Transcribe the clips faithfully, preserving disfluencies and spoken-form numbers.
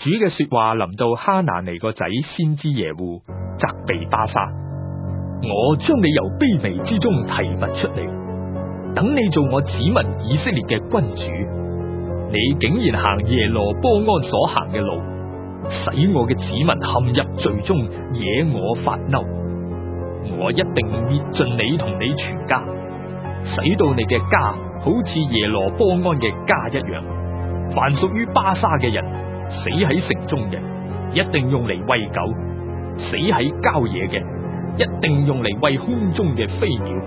主嘅說話臨到哈拿尼個仔先知耶戶，責備巴沙：我將你由卑微之中提拔出嚟，等你做我子民以色列嘅君主。你竟然行耶羅波安所行嘅路，使我嘅子民陷入罪中，惹我發嬲。我一定滅盡你同你全家，使到你嘅家好似耶羅波安嘅家一樣。凡屬於巴沙嘅人，死喺城中嘅，一定用嚟餵狗；死喺郊野嘅，一定用嚟餵空中嘅飛鳥。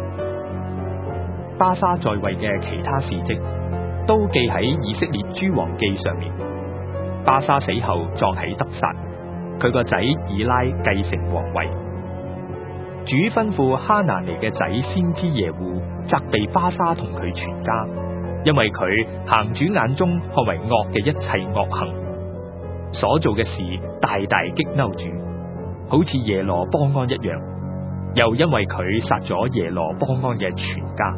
巴沙在位嘅其他事蹟都記喺以色列諸王記上面。巴沙死後葬喺得撒，佢個仔以拉繼承皇位。主吩咐哈拿尼嘅仔先知耶戶責備巴沙同佢全家，因為佢行主眼中看為惡嘅一切惡行，所做嘅事大大激嬲主，好似耶羅波安一樣。又因為佢殺咗耶羅波安嘅全家。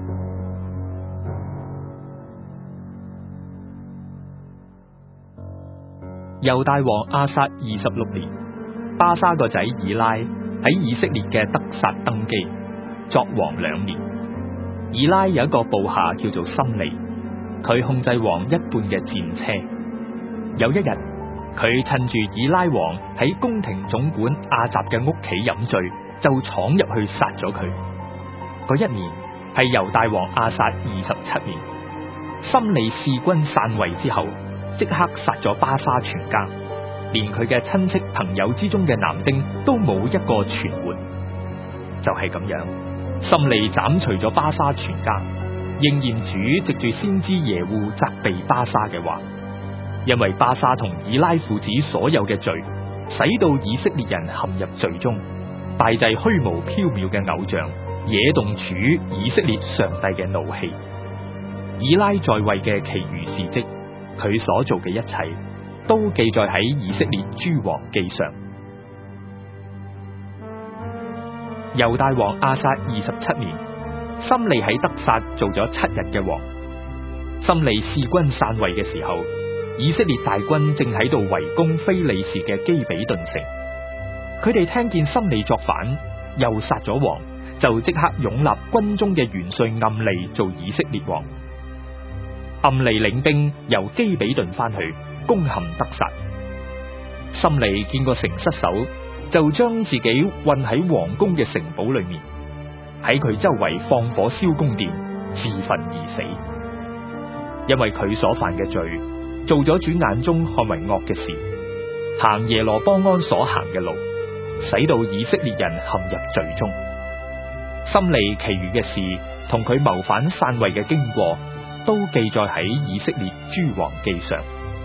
猶大王亞撒二十六年，巴沙個仔以拉喺以色列嘅得撒登基，作王兩年。以拉有一個部下叫做心利，佢控制王一半嘅戰車。有一日，佢趁住以拉王喺宮廷總管亞雜嘅屋企飲醉，就闖入去殺咗佢。嗰一年係猶大王亞撒二十七年。心利弒軍散位之後，即刻殺咗巴沙全家，連佢嘅親戚朋友之中嘅男丁都冇一個存活。就係咁樣，心利斬除咗巴沙全家，應驗主藉住先知耶戶責備巴沙嘅話。因為巴沙同以拉父子所有嘅罪，使到以色列人陷入罪中，拜祭虛無縹緲嘅偶像，惹動主以色列上帝嘅怒氣。以拉在位嘅其餘事蹟，佢所做嘅一切，都記載喺以色列諸王記上。猶大王亞撒二十七年，心利喺得撒做咗七日嘅王。心利弒軍散位嘅時候，以色列大軍正喺度圍攻非利士嘅基比頓城。佢哋聽見心利作反，又殺咗王，就即刻擁立軍中嘅元帥暗利做以色列王。暗利領兵由基比頓翻去攻陷得撒。心利見個城失守，就將自己困喺皇宮嘅城堡裏面，喺佢周圍放火燒宮殿，自焚而死。因為佢所犯嘅罪，做咗主眼中看為惡嘅事，行耶羅波安所行嘅路，使到以色列人陷入罪中。心利其餘嘅事同佢謀反篡位嘅經過，都記載喺以色列諸王記上。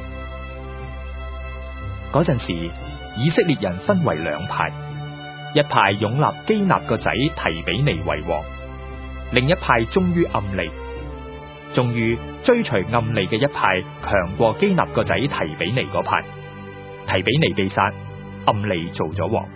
嗰陣時，以色列人分為兩派，一派擁立基納個仔提比尼為王，另一派忠於暗利。終於追隨暗利嘅一派強過基納個仔提比尼嗰派，提比尼被殺，暗利做咗王。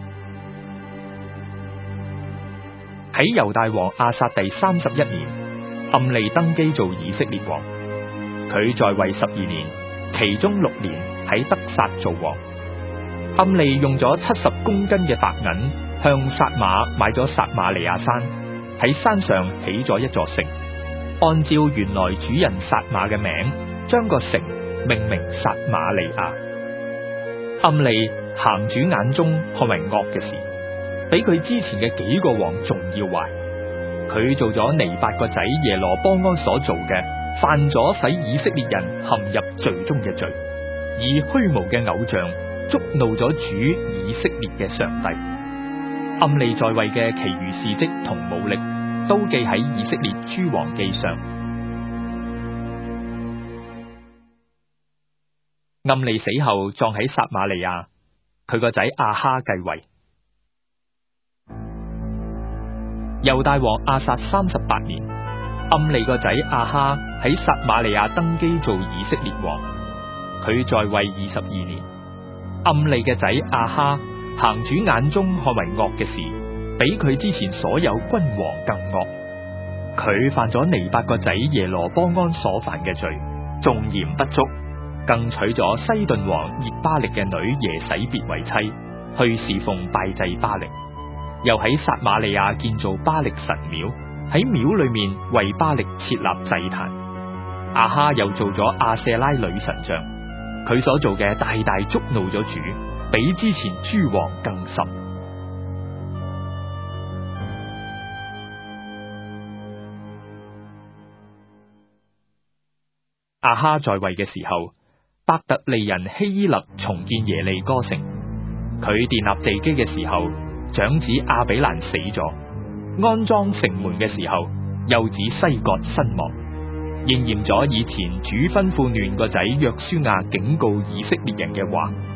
喺猶大王亞撒第三十一年，暗利登基做以色列王。佢在位十二年，其中六年喺得撒做王。暗利用咗七十公斤嘅白銀向撒馬買咗撒馬利亞山，喺山上起咗一座城，按照原來主人撒馬嘅名，將個城命名撒馬利亞。暗利行主眼中看為惡嘅事，比佢之前嘅幾個王仲要壞。佢做咗尼八個仔耶羅波安所做嘅，犯咗使以色列人陷入罪中嘅罪，以虛無嘅偶像觸怒咗主以色列嘅上帝。暗利在位嘅其餘事蹟同武力，都記喺以色列諸王記上。暗利死後葬喺撒馬利亞，佢個仔亞哈繼位。猶大王亞撒三十八年，暗利個仔亞哈喺撒馬利亞登基做以色列王，佢在位二十二年。暗利嘅仔亞哈行主眼中看為惡嘅事，比佢之前所有君王更惡。佢犯咗尼八個仔耶羅波安所犯嘅罪，縱嫌不足， 更娶咗西頓王葉巴力嘅女耶洗別為妻，去侍奉拜祭巴力。又喺撒瑪利亞建造巴力神廟，喺廟裏面為巴力設立祭壇。亞哈又做咗亞舍拉女神像，佢所做嘅大大觸怒咗主，比之前諸王更甚。亞哈在位嘅時候，伯特利人希伊勒重建耶利哥城，佢建立地基嘅時候，長子亞比蘭死咗，安裝城門嘅時候，幼子西割身亡，應驗咗以前主吩咐嫩個仔約書亞警告以色列人嘅話。